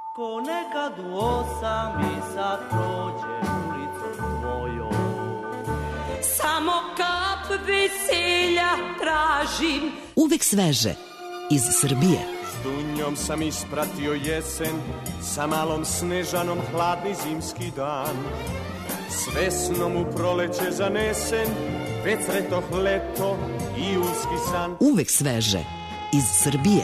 Ko nekad u 8 sat prođe ulicom tvojom. Samo kap veselja tražim. Uvek sveže iz Srbije. S Dunjom sam ispratio jesen, sa malom Snežanom hladni zimski dan. S Vesnom u proleće zanesen, već sretoh leto i uski san. Uvek sveže iz Srbije.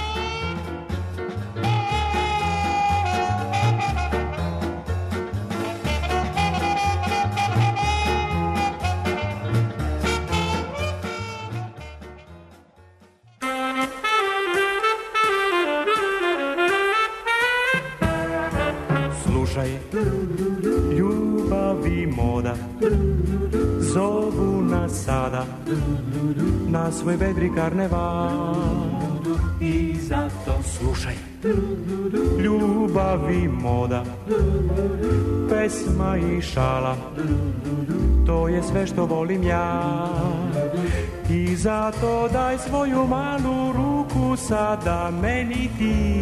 Ljubavi moda zovu nas sada na svoj vedri karneval. I zato slušaj, ljubavi moda, pesma i šala, to je sve što volim ja. I zato daj svoju malu ruku sada meni ti,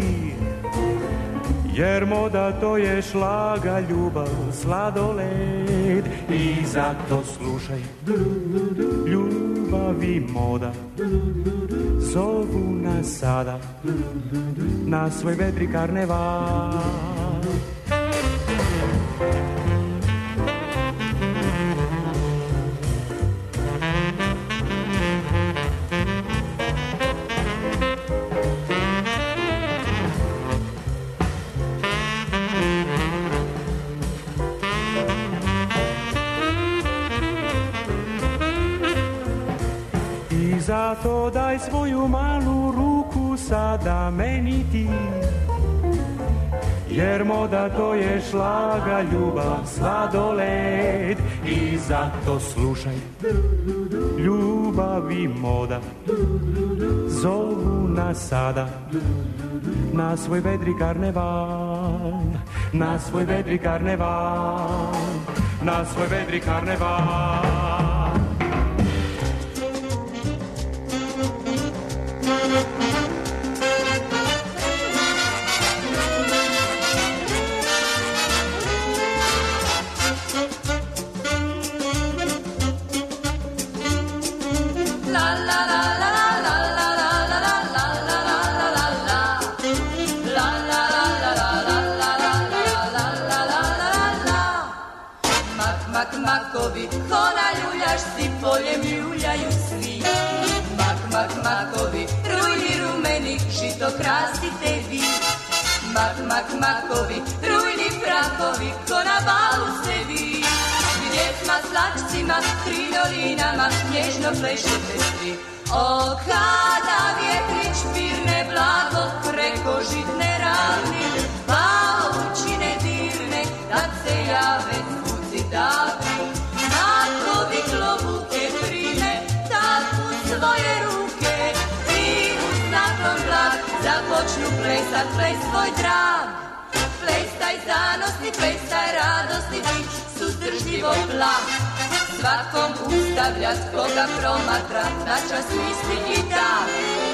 jer moda to je šlaga, ljubav, sladoled. I zato slušaj, ljubavi moda zovu nas sada na svoj vedri karneval. Zato daj svoju malu ruku sada meni ti, jer moda to je šlaga, ljubav, sladoled. I zato slušaj, ljubavi moda zovu nas sada na svoj vedri karneval, na svoj vedri karneval, na svoj vedri karneval. Makovi, ko na ljuljašci poljem ljuljaju svi. Makovi, rujni rumeni, žito krasite vi. Makovi, rujni frakovi, ko na balu ste vi. Vjesma s lačcima, krinolinama, nježno plešete svi. O, kada vjetrić pirne blago preko žitne ravni, pa učine dirne, tad se jave zvuci davni. Makovi klobuke prime, tad u svoje ruke, i uz naklon blag započnu plesat ples svoj drag. Plestaj zanosni, plestaj radosni, ti suzdržljivo blag. Svakom ustavljat koga promatra, na čas misli i tak.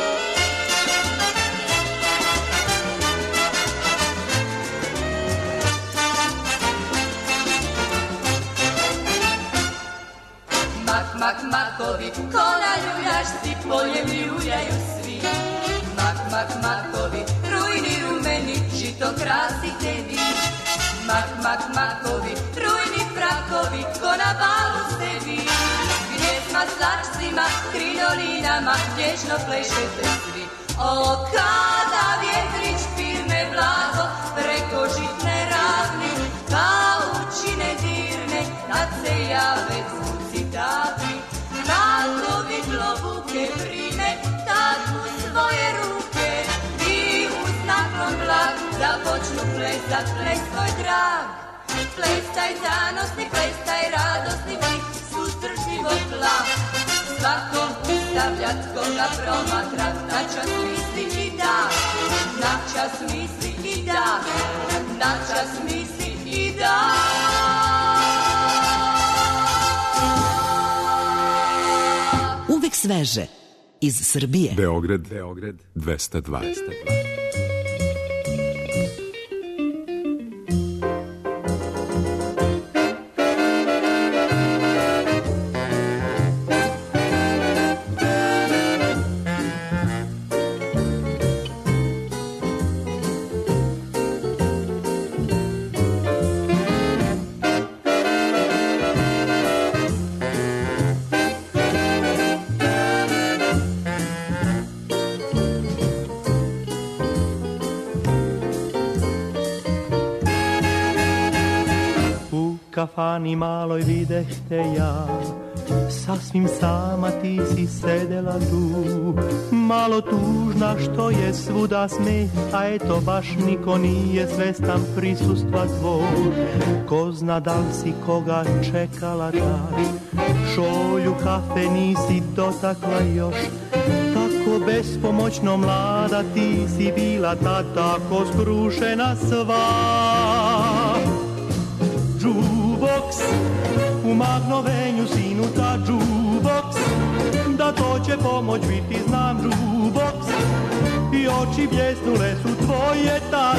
Makovi, ko na ljuljašci poljem ljuljaju svi. Makovi, rujni rumeni, žito krasite vi. Makovi, rujni frakovi, ko na balu ste vi. Gnjezma s lačcima, krinolinama, nježno plešete svi. O, kada vjetrić pirne blago preko žitne ravni, pa učine dirne, tad se jave zvuci davni. Makovi klobuke prime, tad u svoje ruke, i uz naklon blag započnu plesat ples svoj drag. Plestaj zanosni, plestaj radosni, vi suzdržljivo blag. Svakom ustavljat koga promatra, na čas misli i dah, na čas misli i dah, na čas misli i dah. Uvek sveže iz Srbije. Beograd 202. kafani maloj videh te ja, sasvim sama ti si sedela tu, malo tužna što je svuda smeh, a eto baš niko nije svestan prisustva tvog. Ko zna da li si koga čekala tad, šolju kafe nisi dotakla još, tako bespomoćno mlada ti si bila tad, tako skrušena sva. Jukebox, u magnovenju sinuta jukebox, da to će pomoć biti znam jukebox, i oči bljesnule su tvoje tad.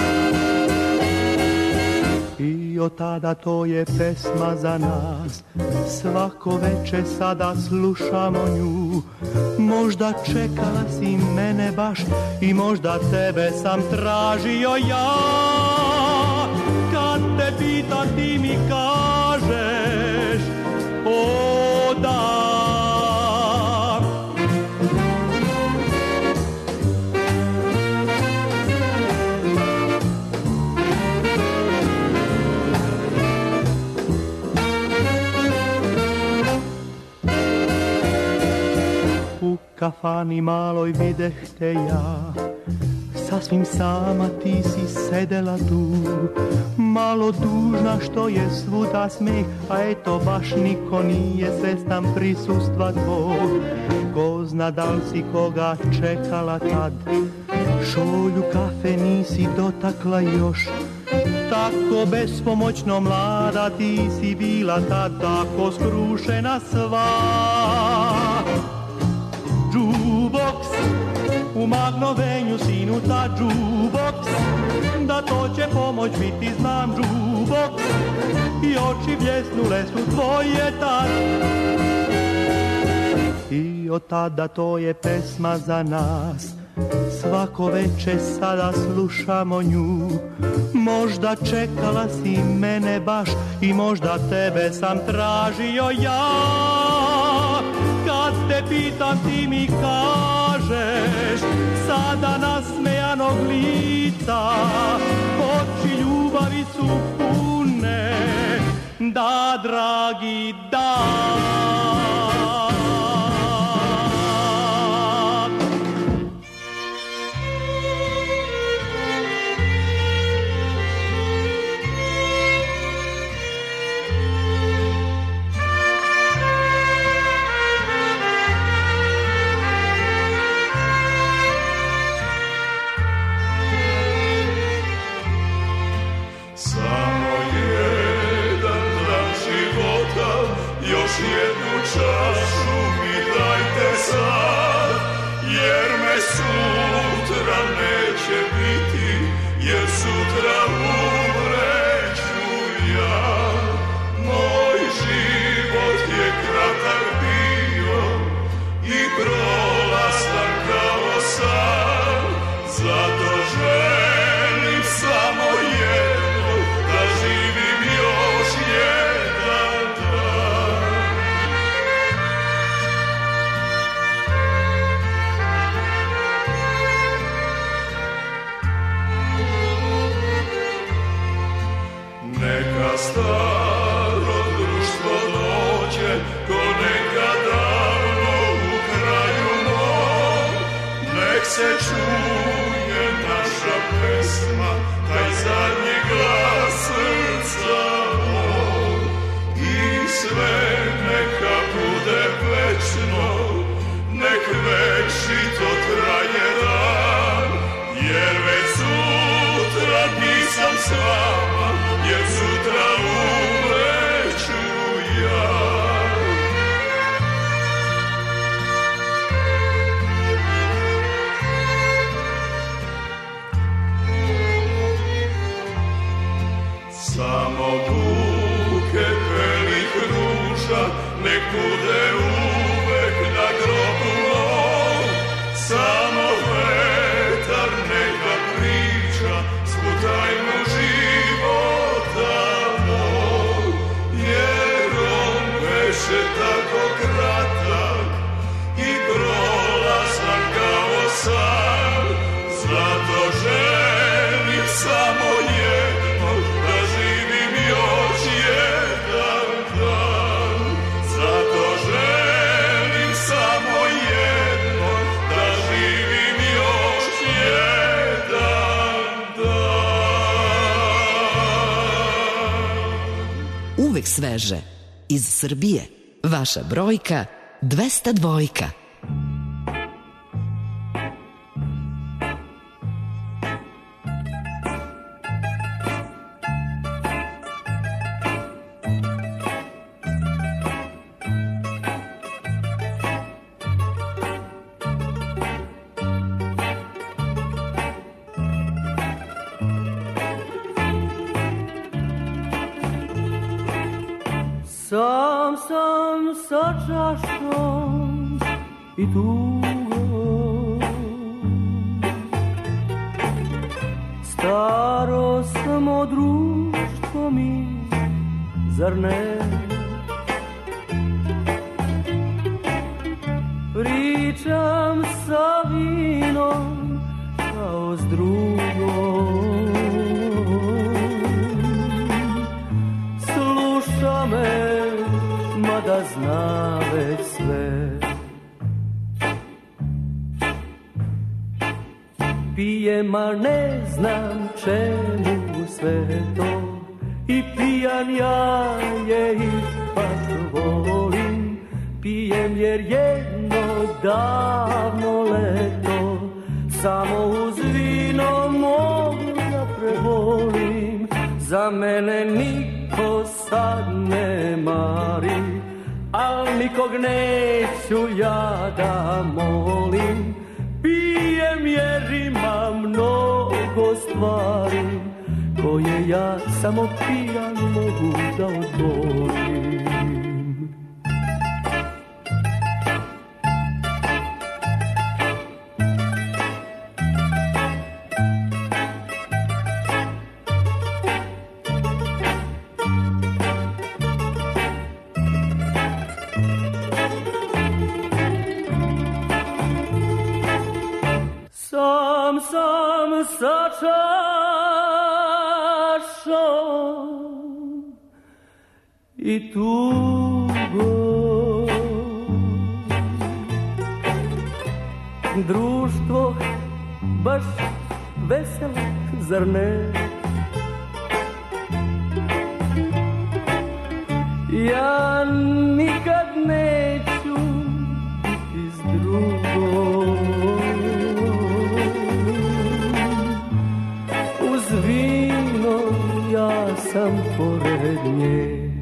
I od tada to je pesma za nas, svako veče sada slušamo nju. Možda čekala si mene baš i možda tebe sam tražio ja. Kad te pitam ti mi kažeš o da. U kafani maloj videh te ja, sasvim sama ti si sedela tu, malo tužna što je svuda smeh, a eto baš niko nije svestan prisustva tvog. Ko zna da li si koga čekala tad, šolju kafe nisi dotakla još, tako bespomoćno mlada ti si bila tad, tako skrušena sva. Jukebox, u magnovenju sinuta jukebox, da to će pomoć biti znam jukebox, i oči bljesnule su tvoje tad. I od tada to je pesma za nas, svako veče sada slušamo nju. Možda čekala si mene baš i možda tebe sam tražio ja. Kad te pitam ti mi kažeš, sada nasmejanog lica, oči ljubavi su pune, da dragi da. Jednu čašu mi dajte sad, jer me sutra neće biti, jer sutra umreću ja. Moj život je kratak bio i prolazan kao san, zato želim samo jedno, da živim još jedan dan. Neka staro društvo dođe, ko neka davno u kraju mom. Nek se čuje naša pesma, taj zadnji glas srca mom. I sve neka bude večno, nek večito traje dan, jer već sutra nisam s vama, jer sutra umreću ja. Samo buket belih ruža nek bude uvek na grobu mom. Samo vetar neka priča svu tajnu života moj, jer on veše tako kratak i prolazan kao san. Zato želim samo jedno, da živim još jedan. uvek sveže. Iz Srbije. Vaša brojka 202. Sam sa čašom i tugom, staro samo društvo mi, zar ne? Pričam sa vinom kao s drugom, sluša me mada zna već sve. Pijem, a ne znam čemu sve to, i pijan ja je ipak volim. Pijem jer jedno davno leto samo uz vino mogu da prebolim. Za mene niko sad ne mari, al nikog neću ja da molim. Pijem jer imam mnogo stvari koje ja samo pijan mogu da odgovorim. Sam sa čašom i tugom, društvo baš veselo, zar ne? Ja nikad neću biti s drugom. Vino, ja sam pored nje.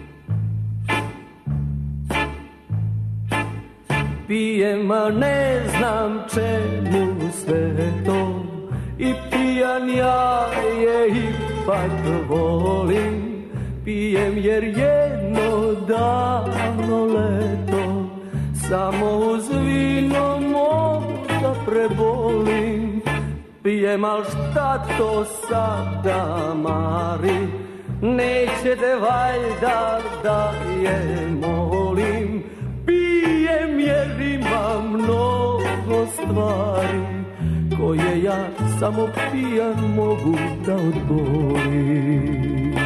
Pijem, a ne znam čemu sve to, i pijan ja je ipak volim. Pijem jer jedno davno leto samo uz vino mogu da prebolim. Pijem, al šta to sada mari, nećete valjda da je molim. Pijem jer imam mnogo stvari koje ja samo pijan mogu da odgovorim.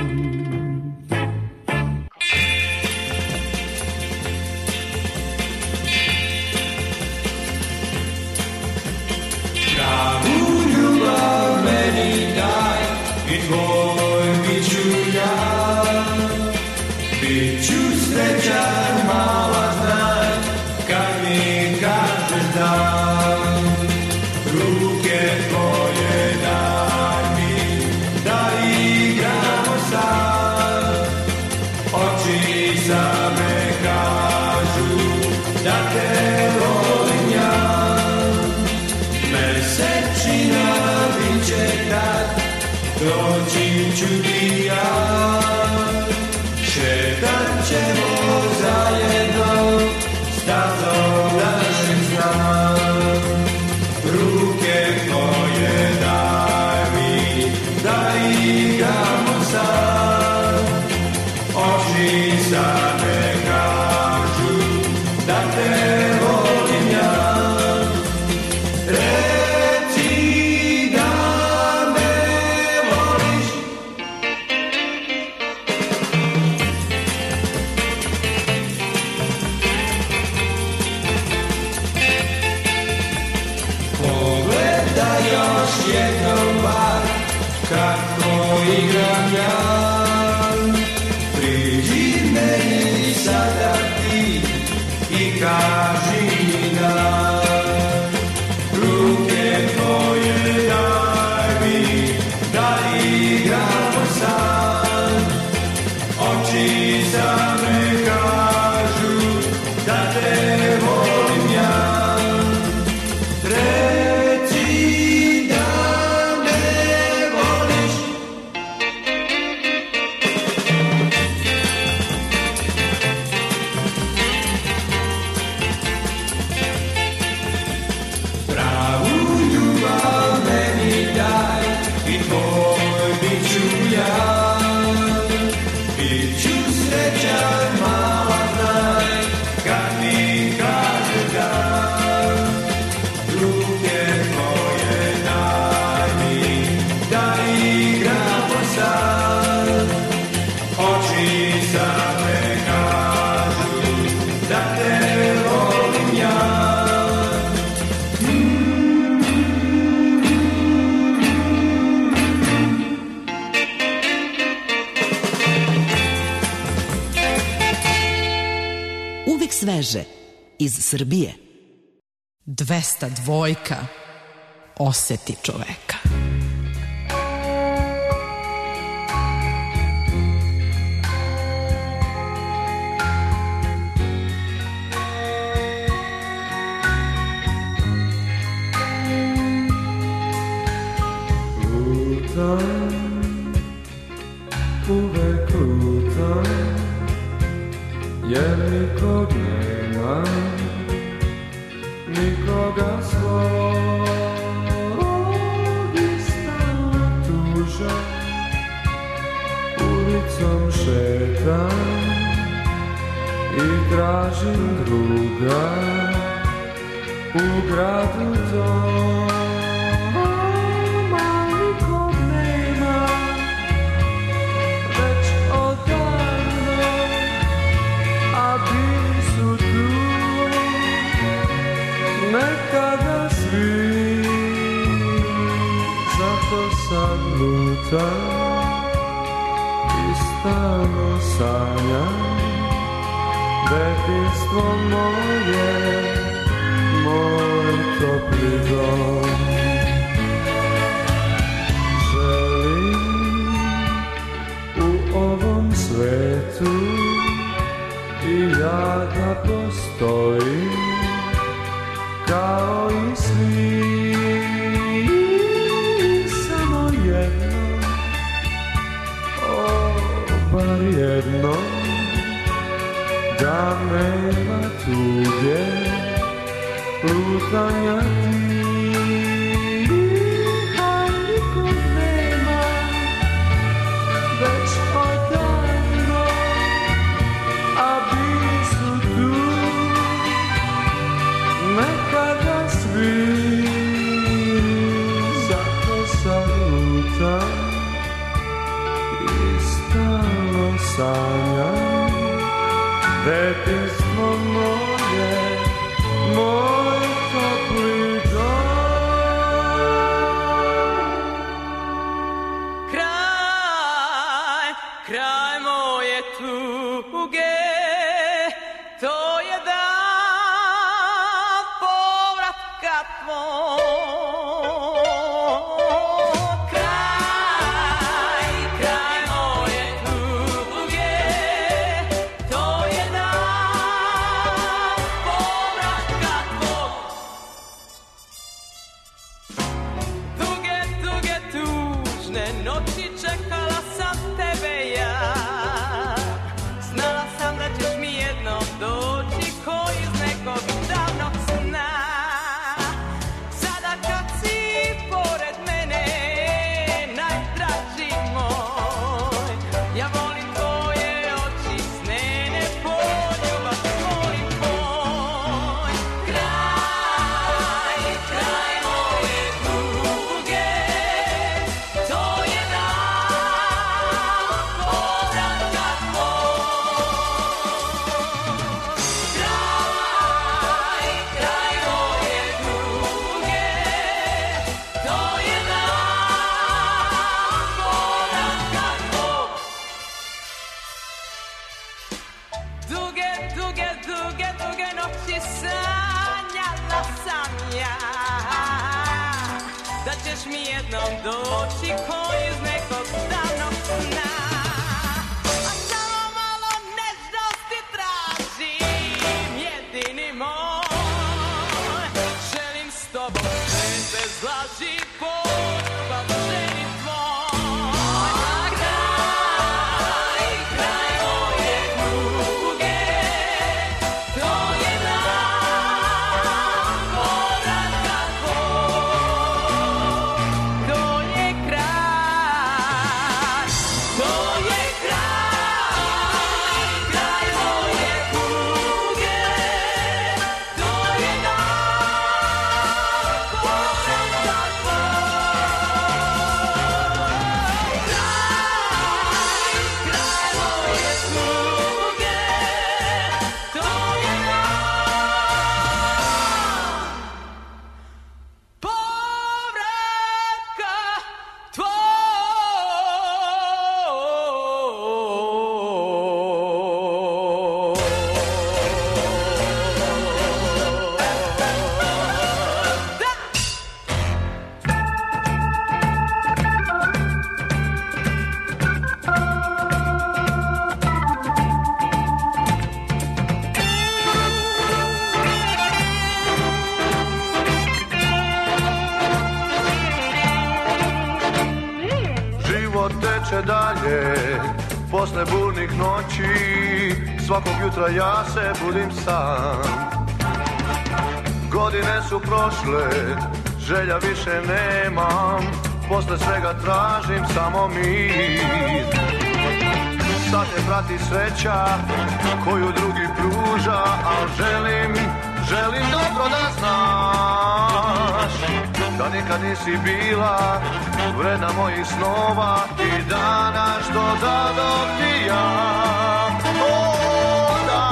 I tvoj bit ću ja, bit ću srećan, mala znaj, kad mi kažeš da. Ruke tvoje daj mi, da igramo sad. Oči same kažu da te volim ja. Mesečina bit će tad, doći ću ti ja, šetat ćemo zajedno stazom našeg sna. Ruke tvoje daj mi, da igramo sad. Oči same kažu da te volim ja. Kako igram ja, kaži mi da ruke tvoje daj mi, da igramo sad. Oči same kažu da te volim ja. Reci da me voliš. Pravu ljubav meni daj i tvoj bit ću ja. Bit ću srećan, mala znaj, kad mi kaže da. Ruke tvoje daj mi, da igramo sad. Oči same kažu da te volim ja. Uvek sveže iz Srbije. 202 oseti čoveka. Lutam, uvek lutam, jer nikog nema, nikoga svog i stalno tužan. Ulicom šetam i tražim druga u gradu tom. Nekada svi, zato sad lutam i stalno sanjam detinjstvo moje, moj topli dom. Želim u ovom svetu i ja da postojim kao i svi, samo jedno, bar jedno, da nema tuge, lutanja ti, a nikog nema, već odavno, a bili su tu. Nekada svi, zato sad lutam i stalno sanjam detinjstvo moje, moj topli dom. Kraj, kraj moje tuge, to je dan povratka tvoj. Kraj, kraj moje tuge, to je dan povratka tvoj. Duge, duge, tužne noći čekala sam tebe ja. Znala sam da ćeš mi jednom doći ko iz nekog davnog sna. Sada kad si pored mene, najdraži moj, ja volim tvoje oči snene, poljubav molim tvoj. Kraj, kraj moje tuge, to je dan povratka jednom doći ko iz nekog davnog sna. A samo malo nežnosti tražim, jedini moj. Želim s tobom sve bez laži poljubav ženi tvoj. Kraj moje tuge, to je dan povratka tvoj. To je kraj, to je kraj, kraj moje tuge, to je dan povratka tvoj. Kraj moje tuge, to je dan povratka Život teče dalje, posle burnih noći, svakog jutra ja se budim sam. Godine su prošle, želja više nemam, posle svega tražim samo mir. Sad te prati sreća koju drugi pruža, al želim dobro da znaš da nikad nisi bila vredna mojih snova i dana što zadok ti ja. O, da.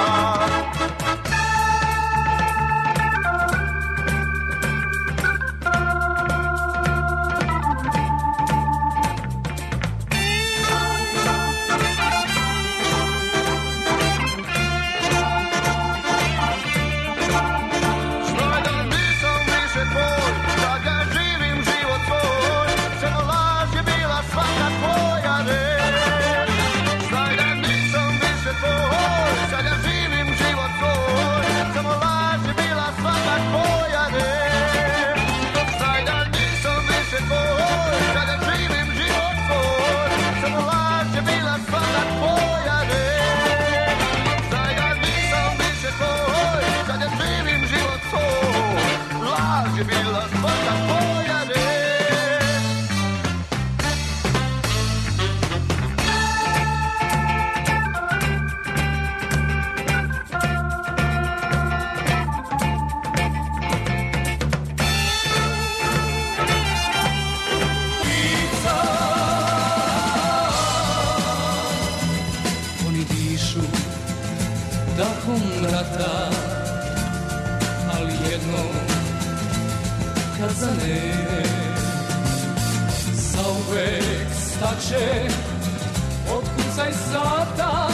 Znaj da nisam više tvoj, da ga živim život svoj, samo laž je bila svaka tvoja reč. Znaj da nisam više tvoj, sad ja živim život svoj, samo laž je bila svaka tvoja reč. Znaj da nisam više tvoj, sad ja živim život svoj, samo laž je bila svaka tvoja reč. Znaj da nisam više tvoj, sad ja živim život svoj, laž je bila svaka tvoja reč. Oni dišu dahom rata, ali jednom kad zane zauvek staće, otkucaj sata